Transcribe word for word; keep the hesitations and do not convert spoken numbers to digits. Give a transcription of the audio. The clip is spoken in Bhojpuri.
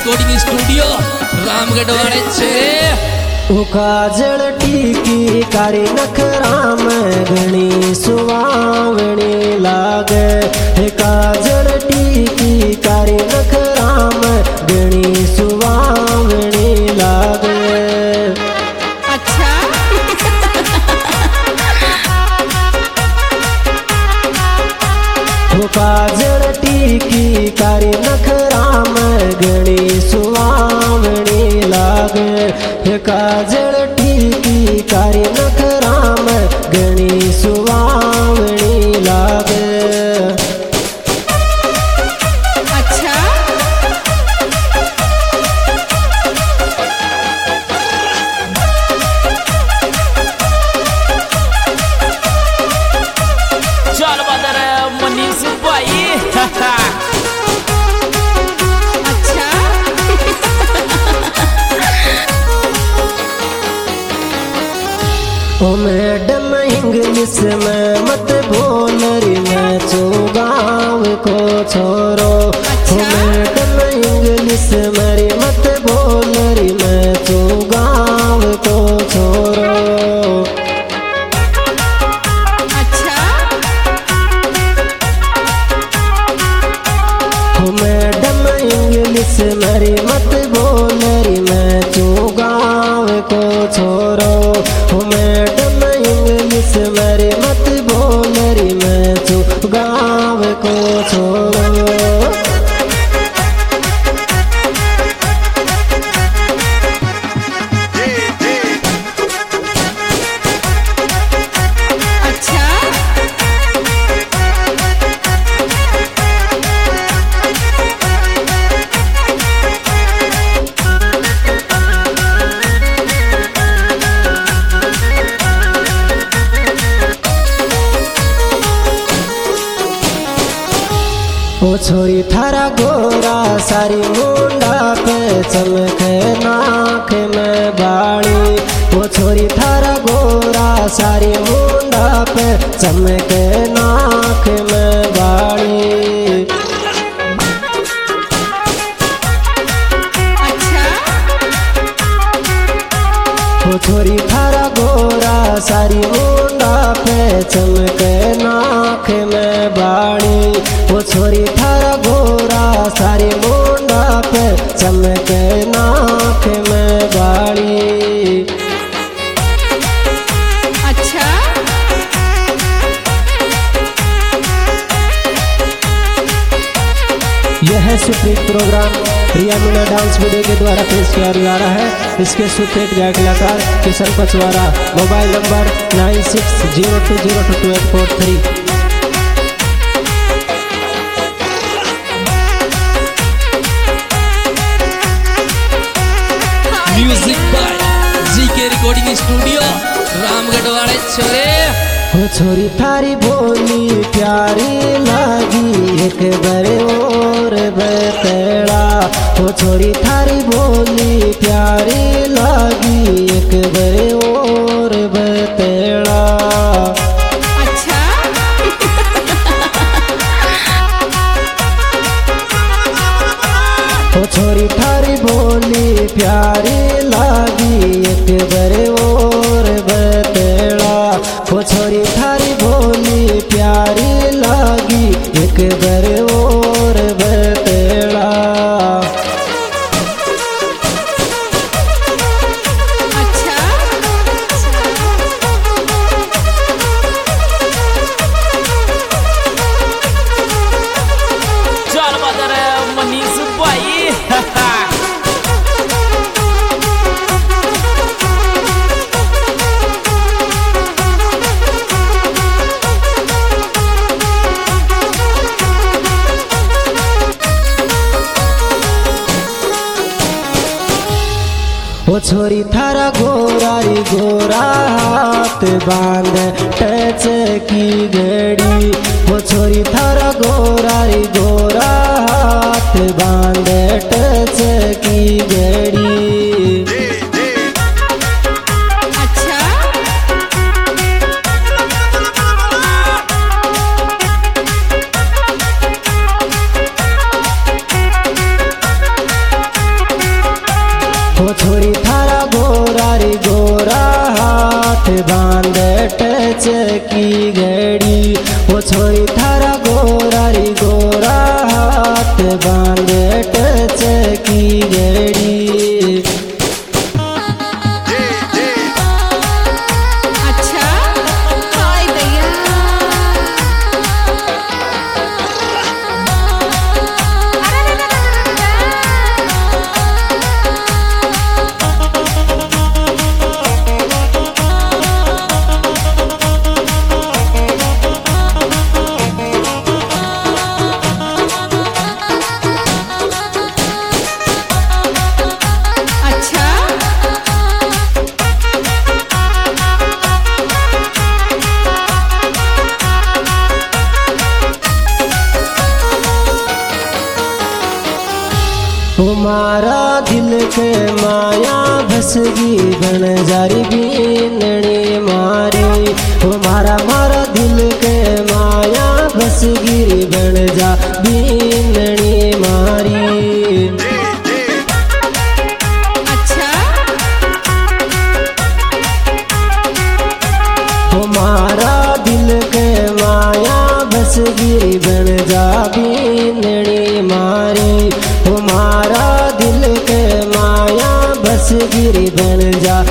रिकॉर्डिंग स्टूडियो रामगढ़ वाले छे काजल टीकी कारी नखराम घणी सुवावणी लागे। काजल टीकी कारी नखराम घणी सुवावणी लागे। अच्छा काजल टीकी कारी नखराम घणी सुवावणी लागे। काजल टीकी कारी नखराम घणी सुवावणी लागे। अच्छा चल बदर मनीष भाई अच्छा ओ मैडम इंग्लिश में मत बोल री मैं चो गाँव को छोरो। ओ मैडम इंग्लिश में मत बोल री मैं चो गाँव को छोरो। अच्छा ओ मैडम इंग्लिश में मत बोल री मैं चो गाँव को छोरो। ओ मैडम इंग्लिश मेरे मत बोल री मैं चो गाँव को छोरो। अच्छा ओ छोरी थारा गोरा सारी मुंडा पे चमके नाक में बाड़ी। ओ छोरी थारा गोरा सारी मुंडा पे चमके नाक में बाड़ी। अच्छा ओ छोरी थारा गोरा सारी मुंडा पे चमके नाक में बाड़ी। ओ छोरी थारा गोरा सारी मुंडा पे चमके नाक में बाड़ी। अच्छा यह है superhit program Riya Meena dance video के द्वारा पेश किया जा रहा है। इसके सुप्रीत गायक कलाकार Kishan Pachwara. Mobile number nine six zero two zero two two eight four three. Music by G K recording studio Ramgarh वाले छोरे। ओ छोरी थारी बोली प्यारी लागी एक बरे और बतेड़ा। ओ छोरी थारी बोली प्यारी लागी एक बरे और बतेड़ा। अच्छा ओ छोरी थारी बोली प्यारी लागी एक बरे और बतेड़ा। ओ छोरी थारी बोली प्यारी लागी एक बरे और बतेड़ा। अच्छा चल बदर मनीष भाई ओ छोरी थारा गोरारी गोरा हाथ बांध टच की घड़ी। ओ छोरी थारा गोरारी गोरा हाथ बांध टच की घड़ी। अच्छा हाथ बांध टच की घड़ी वो छोरी थारा गोरारी गोरा हाथ बांध टच की घड़ी अच्छा हाय दैया अच्छा तुम्हारा दिल के माया भसगी बन जारी बीनणी मारी तुम्हारा मारा दिल के माया भसगी बन जा बीनणी मारी अच्छा तुम्हारा दिल के माया भसगी बन जा बीनणी मारी तुम्हारा दिल के माया बस गिरी बन जा